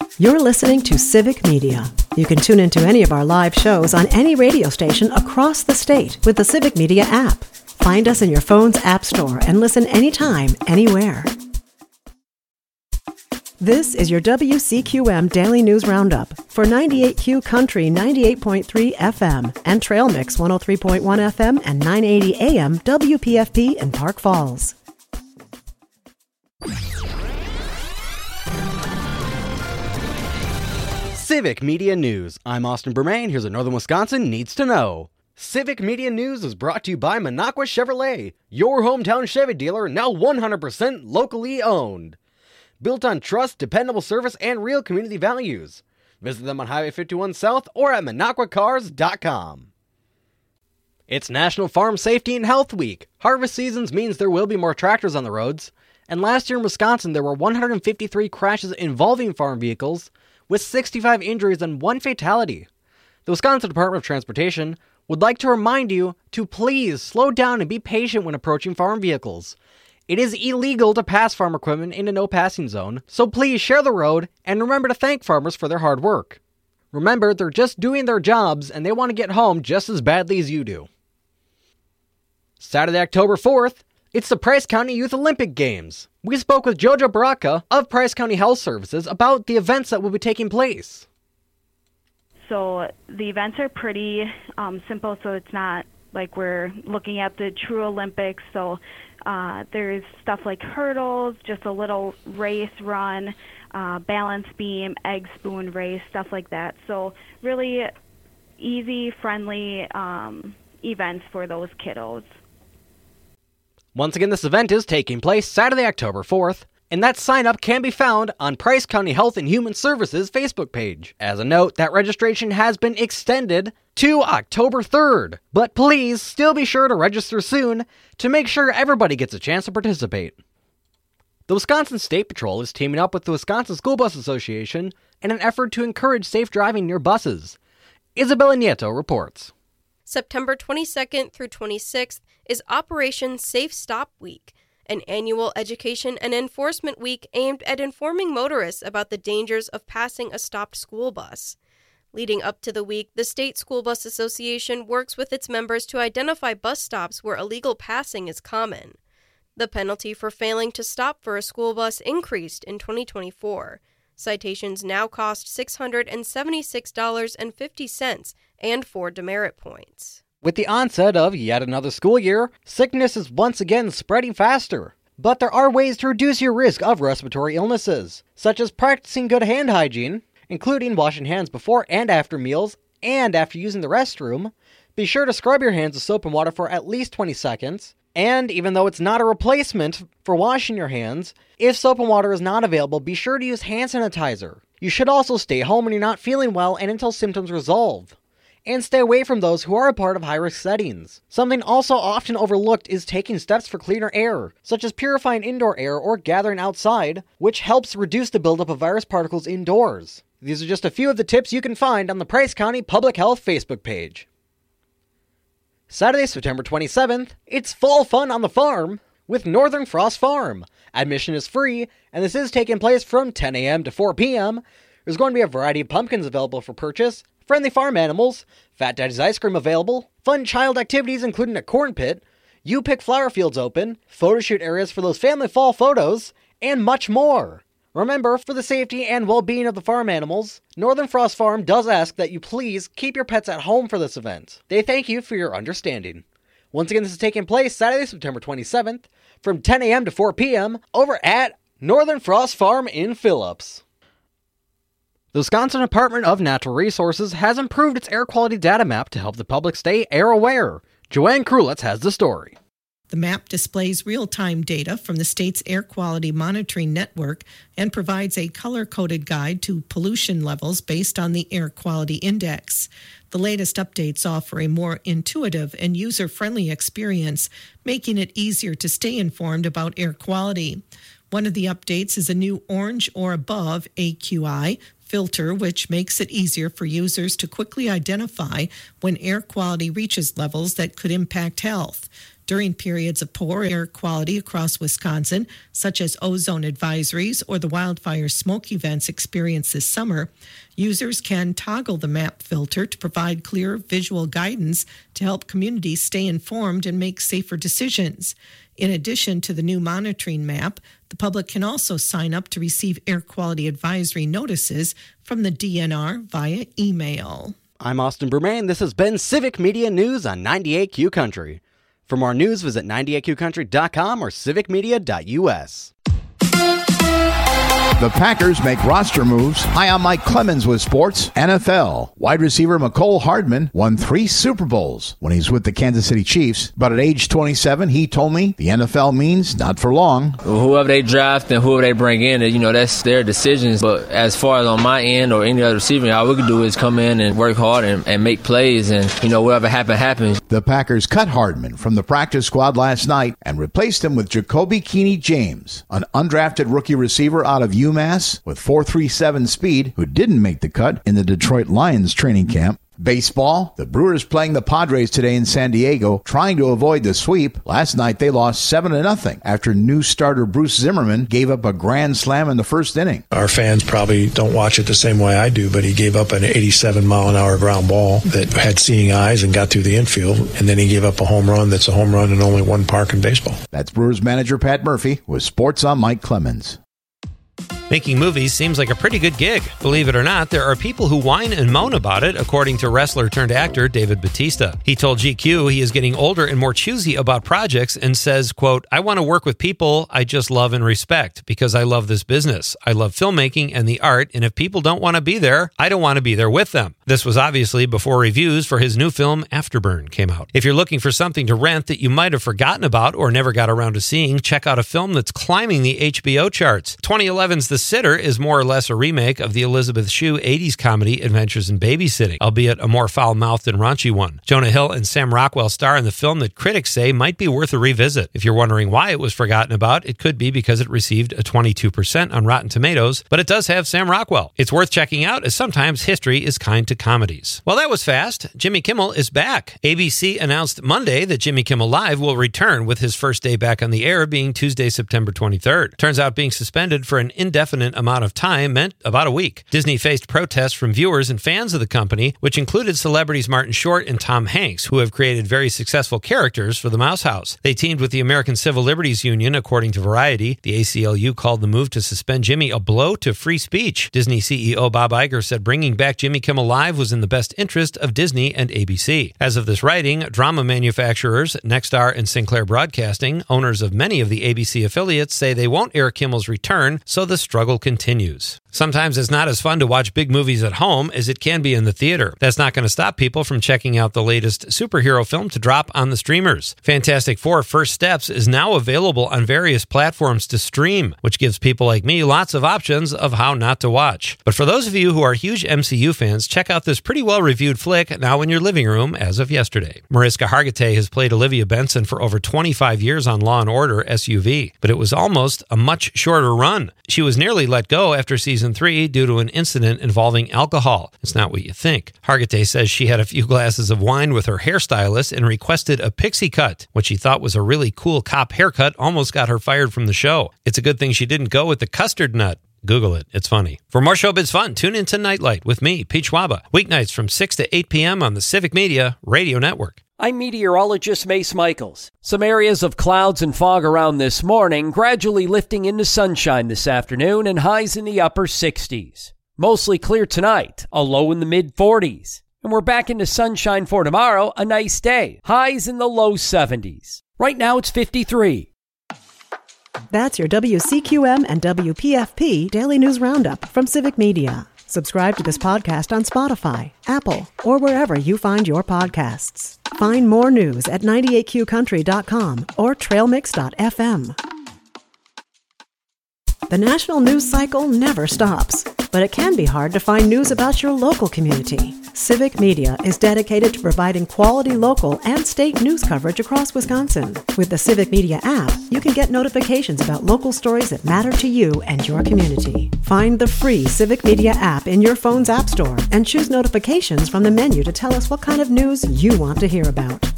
You're listening to Civic Media. You can tune into any of our live shows on any radio station across the state with the Civic Media app. Find us in your phone's app store and listen anytime, anywhere. This is your WCQM Daily News Roundup for 98Q Country 98.3 FM and Trail Mix 103.1 FM and 980 AM WPFP in Park Falls. Civic Media News. I'm Austin Bermain. Here's what Northern Wisconsin needs to know. Civic Media News is brought to you by Minocqua Chevrolet, your hometown Chevy dealer, now 100% locally owned. Built on trust, dependable service, and real community values. Visit them on Highway 51 South or at MinocquaCars.com. It's National Farm Safety and Health Week. Harvest seasons means there will be more tractors on the roads. And last year in Wisconsin, there were 153 crashes involving farm vehicles, with 65 injuries and 1 fatality. The Wisconsin Department of Transportation would like to remind you to please slow down and be patient when approaching farm vehicles. It is illegal to pass farm equipment in a no passing zone, so please share the road and remember to thank farmers for their hard work. Remember, they're just doing their jobs and they want to get home just as badly as you do. Saturday, October 4th, it's the Price County Youth Olympic Games. We spoke with Jojo Baraka of Price County Health Services about the events that will be taking place. So the events are pretty simple, so it's not like we're looking at the true Olympics. So there's stuff like hurdles, just a little race run, balance beam, egg spoon race, stuff like that. So really easy, friendly events for those kiddos. Once again, this event is taking place Saturday, October 4th, and that sign-up can be found on Price County Health and Human Services Facebook page. As a note, that registration has been extended to October 3rd, but please still be sure to register soon to make sure everybody gets a chance to participate. The Wisconsin State Patrol is teaming up with the Wisconsin School Bus Association in an effort to encourage safe driving near buses. Isabella Nieto reports. September 22nd through 26th is Operation Safe Stop Week, an annual education and enforcement week aimed at informing motorists about the dangers of passing a stopped school bus. Leading up to the week, the State School Bus Association works with its members to identify bus stops where illegal passing is common. The penalty for failing to stop for a school bus increased in 2024. Citations now cost $676.50 and 4 demerit points. With the onset of yet another school year, sickness is once again spreading faster. But there are ways to reduce your risk of respiratory illnesses, such as practicing good hand hygiene, including washing hands before and after meals, and after using the restroom. Be sure to scrub your hands with soap and water for at least 20 seconds. And even though it's not a replacement for washing your hands, if soap and water is not available, be sure to use hand sanitizer. You should also stay home when you're not feeling well and until symptoms resolve. And stay away from those who are a part of high-risk settings. Something also often overlooked is taking steps for cleaner air, such as purifying indoor air or gathering outside, which helps reduce the buildup of virus particles indoors. These are just a few of the tips you can find on the Price County Public Health Facebook page. Saturday, September 27th, it's fall fun on the farm with Northern Frost Farm. Admission is free, and this is taking place from 10 a.m. to 4 p.m. There's going to be a variety of pumpkins available for purchase, friendly farm animals, Fat Daddy's ice cream available, fun child activities including a corn pit, you pick flower fields open, photo shoot areas for those family fall photos, and much more. Remember, for the safety and well-being of the farm animals, Northern Frost Farm does ask that you please keep your pets at home for this event. They thank you for your understanding. Once again, this is taking place Saturday, September 27th, from 10 a.m. to 4 p.m. over at Northern Frost Farm in Phillips. The Wisconsin Department of Natural Resources has improved its air quality data map to help the public stay air aware. Joanne Krulitz has the story. The map displays real-time data from the state's air quality monitoring network and provides a color-coded guide to pollution levels based on the Air Quality Index. The latest updates offer a more intuitive and user-friendly experience, making it easier to stay informed about air quality. One of the updates is a new orange or above AQI filter, which makes it easier for users to quickly identify when air quality reaches levels that could impact health. During periods of poor air quality across Wisconsin, such as ozone advisories or the wildfire smoke events experienced this summer, users can toggle the map filter to provide clear visual guidance to help communities stay informed and make safer decisions. In addition to the new monitoring map, the public can also sign up to receive air quality advisory notices from the DNR via email. I'm Austin Bermain. This has been Civic Media News on 98Q Country. For more news, visit 98qcountry.com or civicmedia.us. The Packers make roster moves. Hi, I'm Mike Clemens with Sports NFL. Wide receiver Mecole Hardman won 3 Super Bowls when he's with the Kansas City Chiefs. But at age 27, he told me the NFL means not for long. Whoever they draft and whoever they bring in, that's their decisions. But as far as on my end or any other receiver, all we can do is come in and work hard and make plays. And, whatever happens. The Packers cut Hardman from the practice squad last night and replaced him with Jacoby Keeney James, an undrafted rookie receiver out of UMass with 4.37 speed who didn't make the cut in the Detroit Lions training camp. Baseball, the Brewers playing the Padres today in San Diego, trying to avoid the sweep. Last night they lost 7-0 after new starter Bruce Zimmerman gave up a grand slam in the first inning. Our fans probably don't watch it the same way I do, but he gave up an 87-mile-an-hour ground ball that had seeing eyes and got through the infield, and then he gave up a home run that's a home run in only one park in baseball. That's Brewers manager Pat Murphy with Sports on Mike Clemens. Making movies seems like a pretty good gig. Believe it or not, there are people who whine and moan about it, according to wrestler-turned-actor David Bautista. He told GQ he is getting older and more choosy about projects and says, quote, "I want to work with people I just love and respect because I love this business. I love filmmaking and the art, and if people don't want to be there, I don't want to be there with them." This was obviously before reviews for his new film, Afterburn, came out. If you're looking for something to rent that you might have forgotten about or never got around to seeing, check out a film that's climbing the HBO charts. 2011's The Sitter is more or less a remake of the Elizabeth Shue 80s comedy Adventures in Babysitting, albeit a more foul-mouthed and raunchy one. Jonah Hill and Sam Rockwell star in the film that critics say might be worth a revisit. If you're wondering why it was forgotten about, it could be because it received a 22% on Rotten Tomatoes, but it does have Sam Rockwell. It's worth checking out, as sometimes history is kind to comedies. Well, that was fast. Jimmy Kimmel is back. ABC announced Monday that Jimmy Kimmel Live will return, with his first day back on the air being Tuesday, September 23rd. Turns out being suspended for an indefinite amount of time meant about a week. Disney faced protests from viewers and fans of the company, which included celebrities Martin Short and Tom Hanks, who have created very successful characters for the Mouse House. They teamed with the American Civil Liberties Union, according to Variety. The ACLU called the move to suspend Jimmy a blow to free speech. Disney CEO Bob Iger said bringing back Jimmy Kimmel Live was in the best interest of Disney and ABC. As of this writing, drama manufacturers Nexstar and Sinclair Broadcasting, owners of many of the ABC affiliates, say they won't air Kimmel's return, so the struggle continues. Sometimes it's not as fun to watch big movies at home as it can be in the theater. That's not going to stop people from checking out the latest superhero film to drop on the streamers. Fantastic Four: First Steps is now available on various platforms to stream, which gives people like me lots of options of how not to watch. But for those of you who are huge MCU fans, check out this pretty well-reviewed flick now in your living room as of yesterday. Mariska Hargitay has played Olivia Benson for over 25 years on Law & Order SUV, but it was almost a much shorter run. She was nearly let go after season 3 due to an incident involving alcohol. It's not what you think. Hargitay says she had a few glasses of wine with her hairstylist and requested a pixie cut. What she thought was a really cool cop haircut almost got her fired from the show. It's a good thing she didn't go with the custard nut. Google it. It's funny. For more Showbiz fun, tune into Nightlight with me, Pete Schwaba, weeknights from 6 to 8 p.m. on the Civic Media Radio Network. I'm meteorologist Mace Michaels. Some areas of clouds and fog around this morning, gradually lifting into sunshine this afternoon and highs in the upper 60s. Mostly clear tonight, a low in the mid-40s. And we're back into sunshine for tomorrow, a nice day. Highs in the low 70s. Right now it's 53. That's your WCQM and WPFP Daily News Roundup from Civic Media. Subscribe to this podcast on Spotify, Apple, or wherever you find your podcasts. Find more news at 98qcountry.com or trailmix.fm. The national news cycle never stops, but it can be hard to find news about your local community. Civic Media is dedicated to providing quality local and state news coverage across Wisconsin. With the Civic Media app, you can get notifications about local stories that matter to you and your community. Find the free Civic Media app in your phone's app store and choose notifications from the menu to tell us what kind of news you want to hear about.